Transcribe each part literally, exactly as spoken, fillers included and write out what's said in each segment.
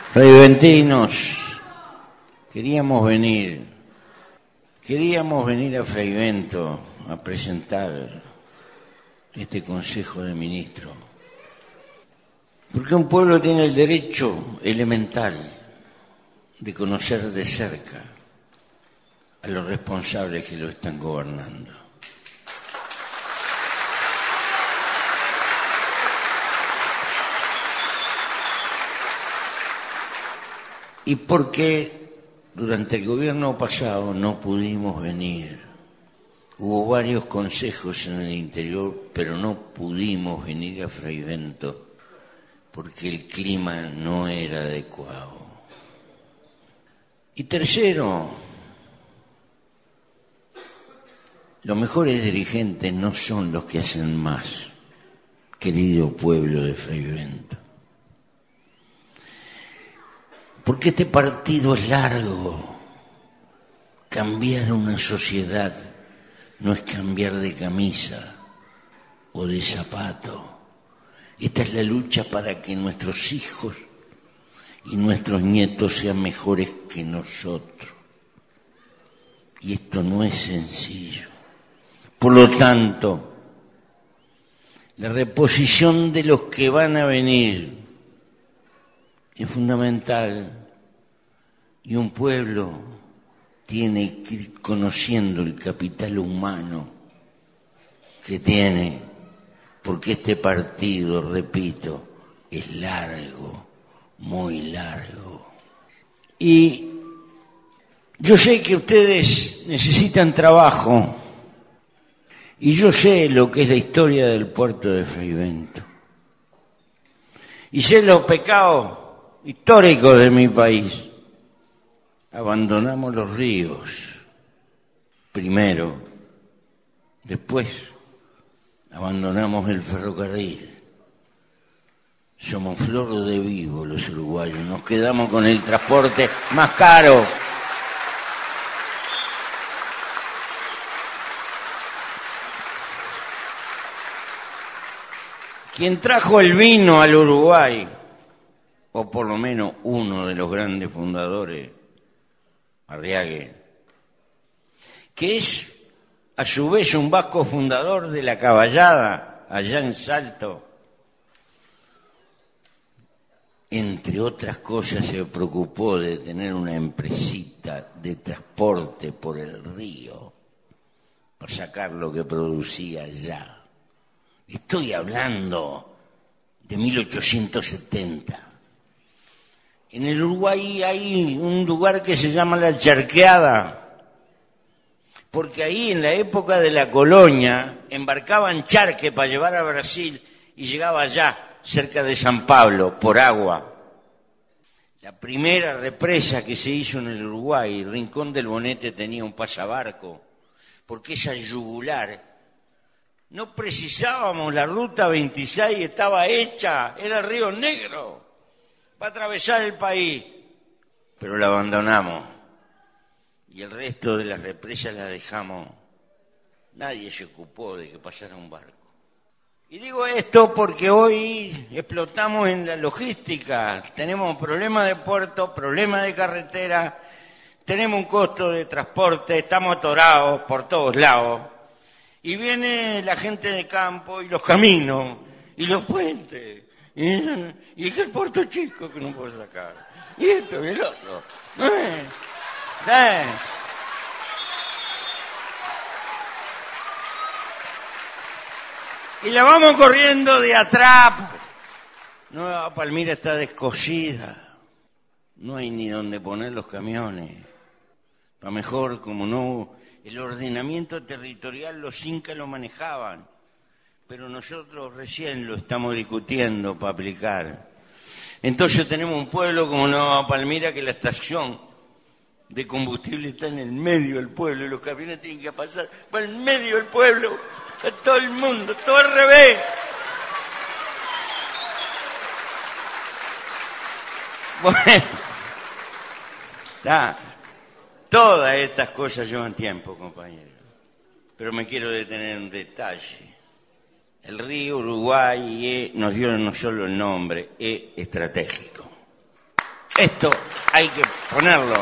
Fraiventinos, queríamos venir, queríamos venir a Fraivento a presentar este Consejo de Ministros, porque un pueblo tiene el derecho elemental de conocer de cerca a los responsables que lo están gobernando. Y porque durante el gobierno pasado no pudimos venir. Hubo varios consejos en el interior, pero no pudimos venir a Fraivento porque el clima no era adecuado. Y tercero, los mejores dirigentes no son los que hacen más, querido pueblo de Fraivento. Porque este partido es largo. Cambiar una sociedad no es cambiar de camisa o de zapato. Esta es la lucha para que nuestros hijos y nuestros nietos sean mejores que nosotros. Y esto no es sencillo. Por lo tanto, la reposición de los que van a venir es fundamental, y un pueblo tiene que ir conociendo el capital humano que tiene, porque este partido, repito, es largo, muy largo. Y yo sé que ustedes necesitan trabajo, y yo sé lo que es la historia del puerto de Fraivento, y sé los pecados históricos de mi país. Abandonamos los ríos primero, después abandonamos el ferrocarril. Somos flor de vivo los uruguayos, nos quedamos con el transporte más caro. Quien trajo el vino al Uruguay, o por lo menos uno de los grandes fundadores, Arriague, que es a su vez un vasco fundador de la caballada allá en Salto, entre otras cosas se preocupó de tener una empresita de transporte por el río para sacar lo que producía allá. Estoy hablando de mil ochocientos setenta. En el Uruguay hay un lugar que se llama La Charqueada, porque ahí en la época de la colonia embarcaban charque para llevar a Brasil y llegaba allá, cerca de San Pablo, por agua. La primera represa que se hizo en el Uruguay, Rincón del Bonete tenía un pasabarco, porque esa yugular, no precisábamos la ruta veintiséis, estaba hecha, era Río Negro, para atravesar el país, pero la abandonamos y el resto de las represas las dejamos. Nadie se ocupó de que pasara un barco. Y digo esto porque hoy explotamos en la logística, tenemos problemas de puerto, problemas de carretera, tenemos un costo de transporte, estamos atorados por todos lados, y viene la gente de campo y los caminos y los puentes. Y, y es el puerto chico que no puedo sacar. Y esto y el otro. ¿Eh? ¿Eh? Y la vamos corriendo de atrás. Nueva Palmira está descosida. No hay ni donde poner los camiones. Para mejor, como no, el ordenamiento territorial los incas lo manejaban. Pero nosotros recién lo estamos discutiendo para aplicar. Entonces tenemos un pueblo como Nueva Palmira que la estación de combustible está en el medio del pueblo y los camiones tienen que pasar por el medio del pueblo, a todo el mundo, todo al revés. Bueno, está. Todas estas cosas llevan tiempo, compañeros. Pero me quiero detener en un detalle. El río Uruguay es, nos dio no solo el nombre, es estratégico. Esto hay que ponerlo.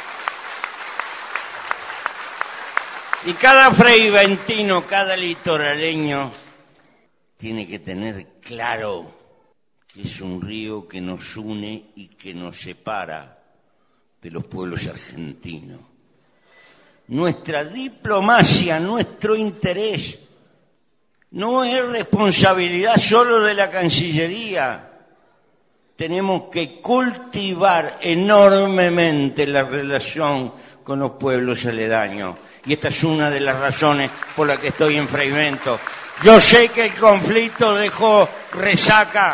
Y cada freiventino, cada litoraleño tiene que tener claro que es un río que nos une y que nos separa de los pueblos argentinos. Nuestra diplomacia, nuestro interés, no es responsabilidad solo de la Cancillería. Tenemos que cultivar enormemente la relación con los pueblos aledaños. Y esta es una de las razones por las que estoy en Freivento. Yo sé que el conflicto dejó resaca.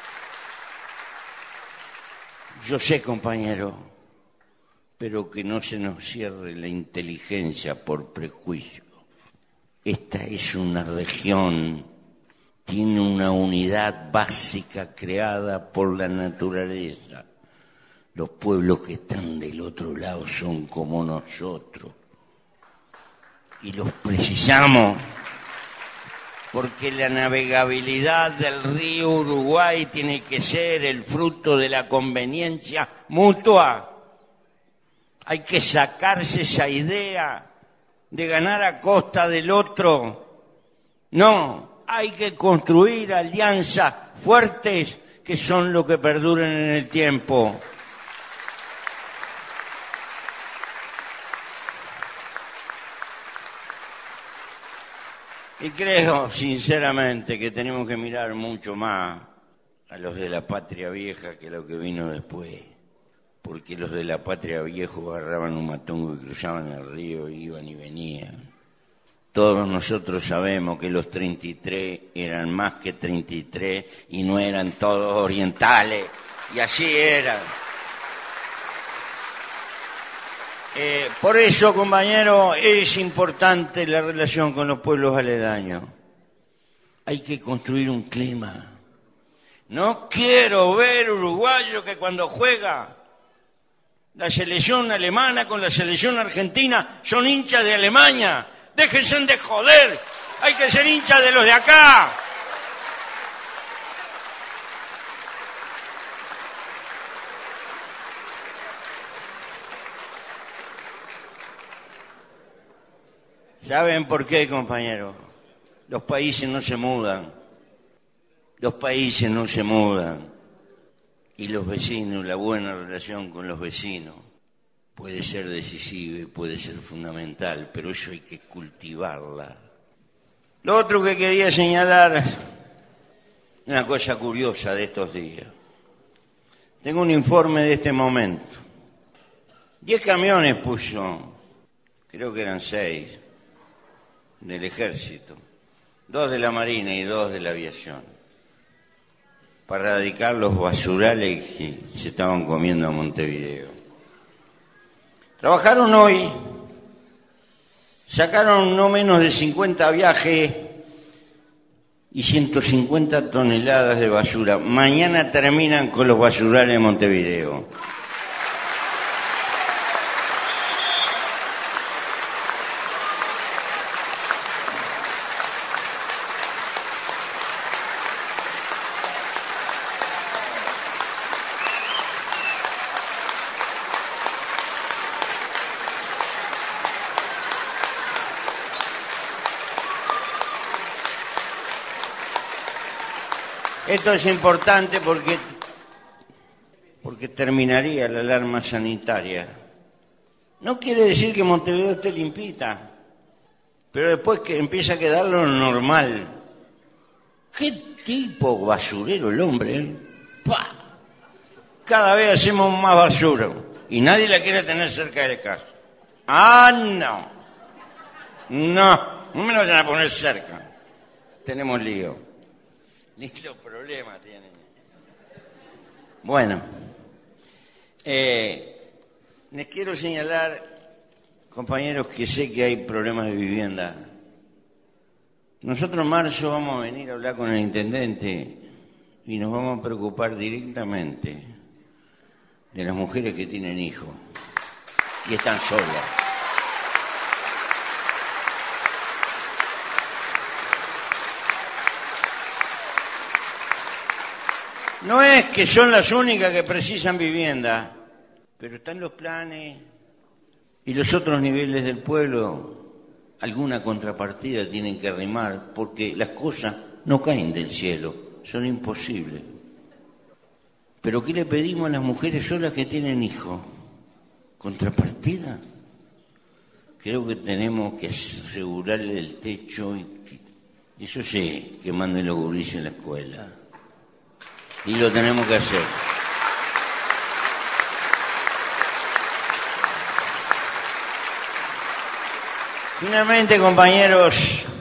Yo sé, compañero, pero que no se nos cierre la inteligencia por prejuicio. Esta es una región, tiene una unidad básica creada por la naturaleza. Los pueblos que están del otro lado son como nosotros. Y los precisamos, porque la navegabilidad del río Uruguay tiene que ser el fruto de la conveniencia mutua. Hay que sacarse esa idea de ganar a costa del otro. No, hay que construir alianzas fuertes que son lo que perduran en el tiempo. Y creo, sinceramente, que tenemos que mirar mucho más a los de la patria vieja que a lo que vino después. Porque los de la patria vieja agarraban un matongo y cruzaban el río, iban y venían. Todos nosotros sabemos que los treinta y tres eran más que treinta y tres y no eran todos orientales. Y así era. Eh, por eso, compañero, es importante la relación con los pueblos aledaños. Hay que construir un clima. No quiero ver uruguayo que cuando juega la selección alemana con la selección argentina son hinchas de Alemania. Déjense de joder. Hay que ser hinchas de los de acá. ¿Saben por qué, compañeros? Los países no se mudan. Los países no se mudan. Y los vecinos, la buena relación con los vecinos, puede ser decisiva y puede ser fundamental, pero eso hay que cultivarla. Lo otro que quería señalar, una cosa curiosa de estos días. Tengo un informe de este momento. Diez camiones puso, creo que eran seis, del ejército, dos de la marina y dos de la aviación, para erradicar los basurales que se estaban comiendo a Montevideo. Trabajaron hoy, sacaron no menos de cincuenta viajes y ciento cincuenta toneladas de basura. Mañana terminan con los basurales de Montevideo. Esto es importante porque, porque terminaría la alarma sanitaria. No quiere decir que Montevideo esté limpita, pero después que empieza a quedar lo normal. ¿Qué tipo basurero el hombre? ¿Eh? ¡Pah! Cada vez hacemos más basura y nadie la quiere tener cerca de casa. ¡Ah, no! No, no me lo van a poner cerca. Tenemos lío. Ni los problemas tienen. Bueno, eh, les quiero señalar, compañeros, que sé que hay problemas de vivienda. Nosotros en marzo vamos a venir a hablar con el intendente y nos vamos a preocupar directamente de las mujeres que tienen hijos y están solas. No es que son las únicas que precisan vivienda, pero están los planes y los otros niveles del pueblo, alguna contrapartida tienen que arrimar, porque las cosas no caen del cielo, son imposibles. Pero ¿qué le pedimos a las mujeres solas que tienen hijos? ¿Contrapartida? Creo que tenemos que asegurarle el techo y que, eso sí, que manden los gurises en la escuela. Y lo tenemos que hacer. Finalmente, compañeros,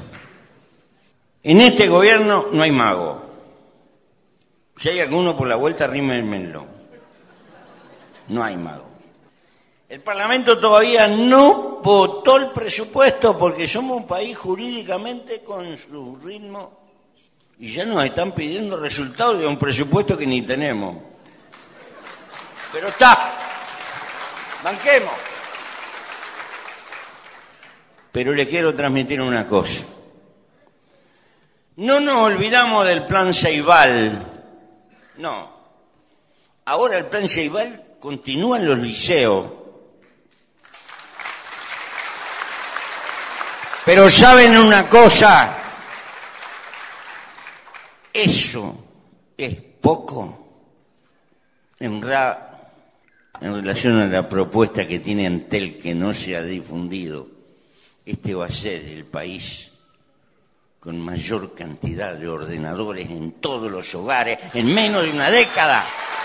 en este gobierno no hay mago. Si hay alguno por la vuelta, rímenmelo. No hay mago. El Parlamento todavía no votó el presupuesto porque somos un país jurídicamente con su ritmo y ya nos están pidiendo resultados de un presupuesto que ni tenemos. Pero está, banquemos. Pero les quiero transmitir una cosa. No nos olvidamos del plan Ceibal. No. Ahora el plan Ceibal continúa en los liceos. Pero ¿saben una cosa? Eso es poco en, ra, en relación a la propuesta que tiene Antel, que no se ha difundido. Este va a ser el país con mayor cantidad de ordenadores en todos los hogares en menos de una década.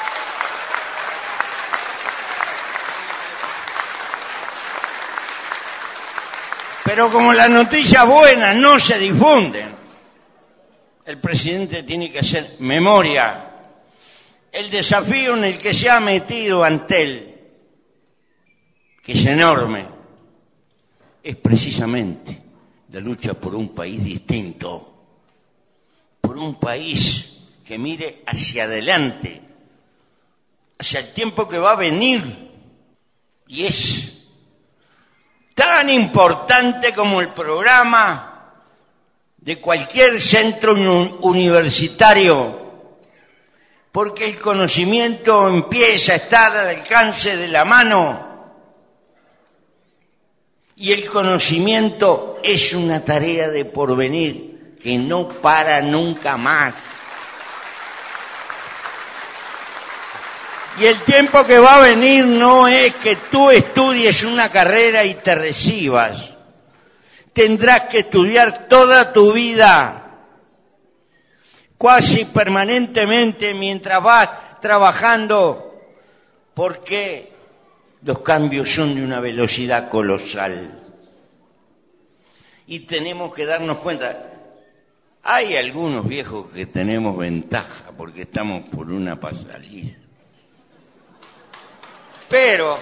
Pero como las noticias buenas no se difunden, el presidente tiene que hacer memoria. El desafío en el que se ha metido Antel, que es enorme, es precisamente la lucha por un país distinto, por un país que mire hacia adelante, hacia el tiempo que va a venir, y es tan importante como el programa de cualquier centro universitario, porque el conocimiento empieza a estar al alcance de la mano y el conocimiento es una tarea de porvenir que no para nunca más. Y el tiempo que va a venir no es que tú estudies una carrera y te recibas. Tendrás que estudiar toda tu vida, casi permanentemente mientras vas trabajando, porque los cambios son de una velocidad colosal. Y tenemos que darnos cuenta, hay algunos viejos que tenemos ventaja porque estamos por una pasalía. Pero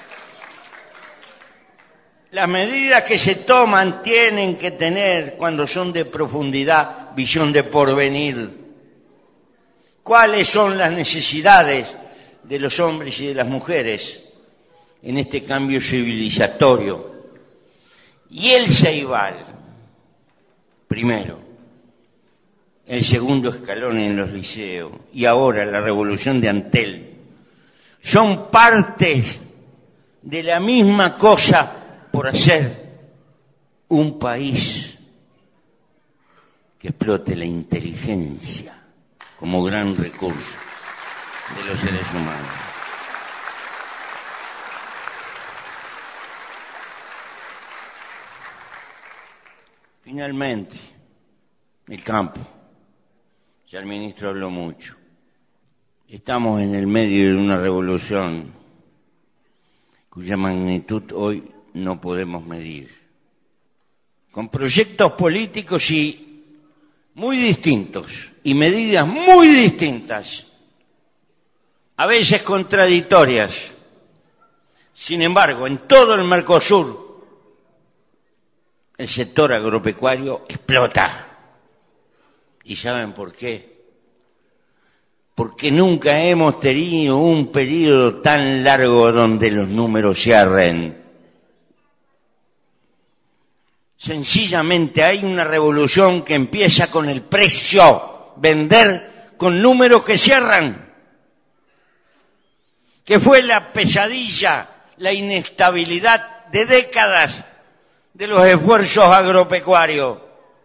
las medidas que se toman tienen que tener, cuando son de profundidad, visión de porvenir. ¿Cuáles son las necesidades de los hombres y de las mujeres en este cambio civilizatorio? Y el Ceibal, primero, el segundo escalón en los liceos, y ahora la revolución de Antel, son partes de la misma cosa por hacer un país que explote la inteligencia como gran recurso de los seres humanos. Finalmente, el campo. Ya el ministro habló mucho. Estamos en el medio de una revolución cuya magnitud hoy no podemos medir. Con proyectos políticos y muy distintos y medidas muy distintas, a veces contradictorias. Sin embargo, en todo el Mercosur, el sector agropecuario explota. ¿Y saben por qué? Porque nunca hemos tenido un periodo tan largo donde los números cierren. Sencillamente hay una revolución que empieza con el precio, vender con números que cierran, que fue la pesadilla, la inestabilidad de décadas de los esfuerzos agropecuarios.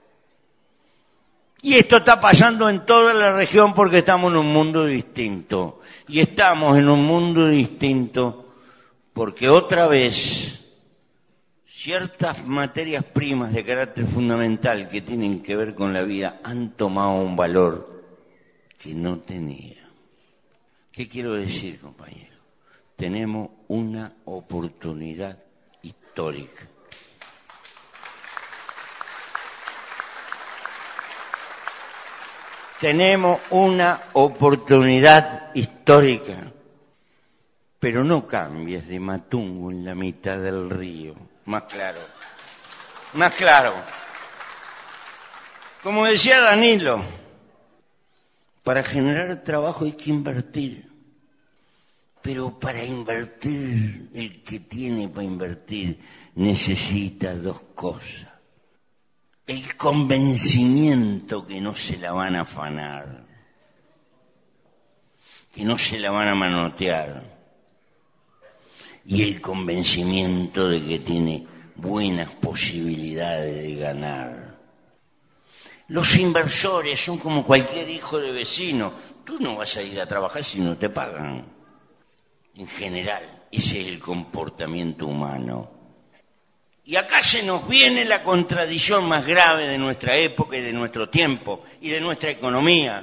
Y esto está pasando en toda la región porque estamos en un mundo distinto. Y estamos en un mundo distinto porque otra vez ciertas materias primas de carácter fundamental que tienen que ver con la vida han tomado un valor que no tenía. ¿Qué quiero decir, compañero? Tenemos una oportunidad histórica. Tenemos una oportunidad histórica, pero no cambies de Matungo en la mitad del río. Más claro, más claro. Como decía Danilo, para generar trabajo hay que invertir, pero para invertir, el que tiene para invertir necesita dos cosas. El convencimiento que no se la van a afanar, que no se la van a manotear, y el convencimiento de que tiene buenas posibilidades de ganar. Los inversores son como cualquier hijo de vecino. Tú no vas a ir a trabajar si no te pagan. En general, ese es el comportamiento humano. Y acá se nos viene la contradicción más grave de nuestra época y de nuestro tiempo y de nuestra economía.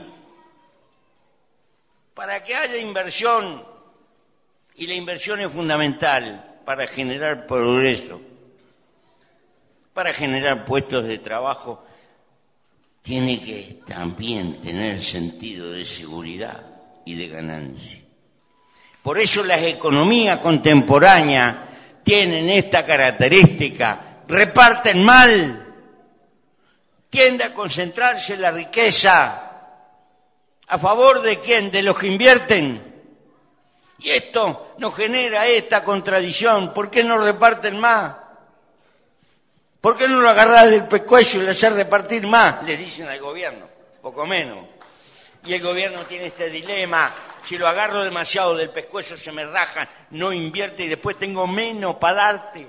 Para que haya inversión, y la inversión es fundamental para generar progreso, para generar puestos de trabajo, tiene que también tener sentido de seguridad y de ganancia. Por eso las economías contemporáneas tienen esta característica, reparten mal, tiende a concentrarse la riqueza a favor de quién, de los que invierten. Y esto nos genera esta contradicción. ¿Por qué no reparten más? ¿Por qué no lo agarrás del pescuezo y le haces repartir más? Le dicen al gobierno, poco menos. Y el gobierno tiene este dilema. Si lo agarro demasiado del pescuezo se me raja, no invierte y después tengo menos para darte.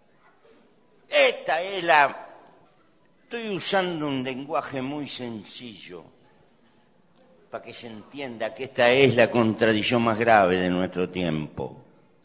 Esta es la... Estoy usando un lenguaje muy sencillo para que se entienda que esta es la contradicción más grave de nuestro tiempo.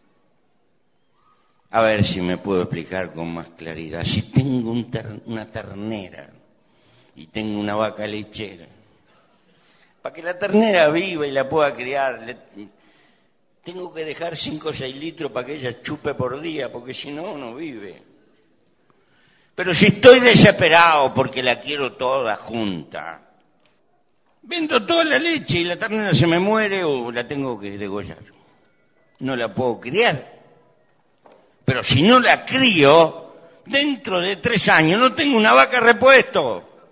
A ver si me puedo explicar con más claridad. Si tengo un ter- una ternera y tengo una vaca lechera, para que la ternera viva y la pueda criar, le, tengo que dejar cinco o seis litros para que ella chupe por día, porque si no, no vive. Pero si estoy desesperado porque la quiero toda junta, vendo toda la leche y la ternera se me muere o la tengo que degollar. No la puedo criar. Pero si no la crío, dentro de tres años no tengo una vaca repuesto.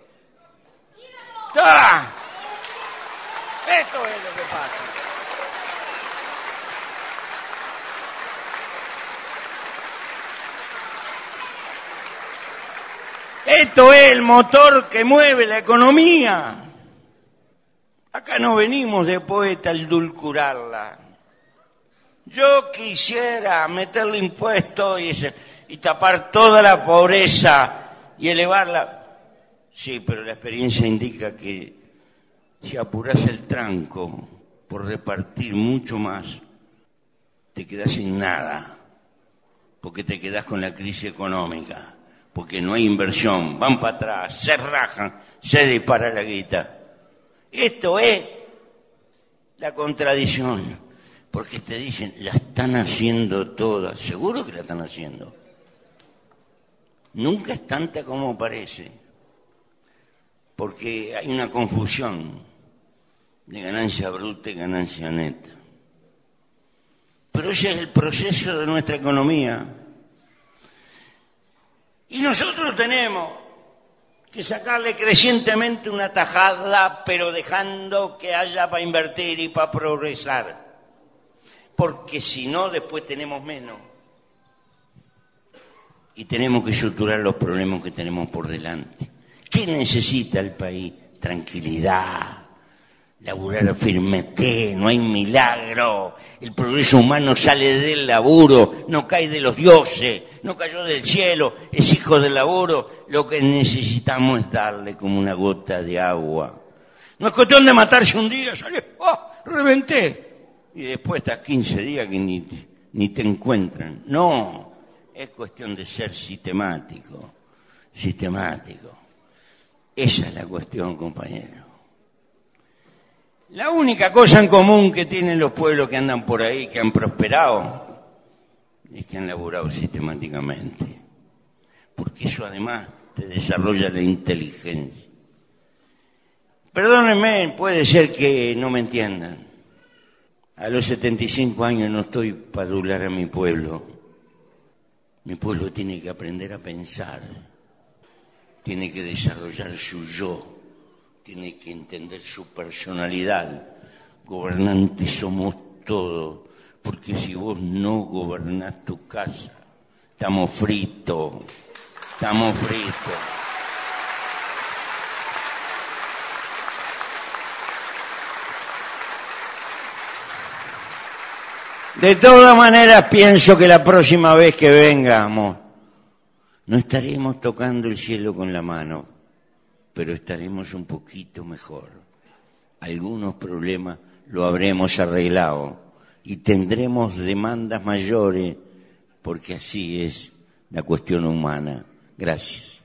¡Ah! Esto es lo que pasa. Esto es el motor que mueve la economía. Acá no venimos de poeta a endulcorarla. Yo quisiera meterle impuestos y, ese, y tapar toda la pobreza y elevarla. Sí, pero la experiencia indica que si apurás el tranco por repartir mucho más, te quedás sin nada, porque te quedás con la crisis económica, porque no hay inversión, van para atrás, se rajan, se dispara la guita. Esto es la contradicción, porque te dicen, la están haciendo todas, seguro que la están haciendo. Nunca es tanta como parece, porque hay una confusión de ganancia bruta y ganancia neta. Pero ese es el proceso de nuestra economía. Y nosotros tenemos que sacarle crecientemente una tajada, pero dejando que haya para invertir y para progresar. Porque si no, después tenemos menos. Y tenemos que suturar los problemas que tenemos por delante. ¿Qué necesita el país? Tranquilidad, laburar firmeté, no hay milagro. El progreso humano sale del laburo, no cae de los dioses, no cayó del cielo, es hijo del laburo. Lo que necesitamos es darle como una gota de agua. No es cuestión de matarse un día, sale, ¡oh, reventé! Y después estás quince días que ni, ni te encuentran. No, es cuestión de ser sistemático, sistemático. Esa es la cuestión, compañero. La única cosa en común que tienen los pueblos que andan por ahí, que han prosperado, es que han laburado sistemáticamente. Porque eso además te desarrolla la inteligencia. Perdónenme, puede ser que no me entiendan. A los setenta y cinco años no estoy para adular a mi pueblo. Mi pueblo tiene que aprender a pensar. Tiene que desarrollar su yo. Tiene que entender su personalidad. Gobernantes somos todos, porque si vos no gobernás tu casa, estamos fritos, estamos fritos. De todas maneras, pienso que la próxima vez que vengamos, no estaremos tocando el cielo con la mano, pero estaremos un poquito mejor. Algunos problemas lo habremos arreglado y tendremos demandas mayores, porque así es la cuestión humana. Gracias.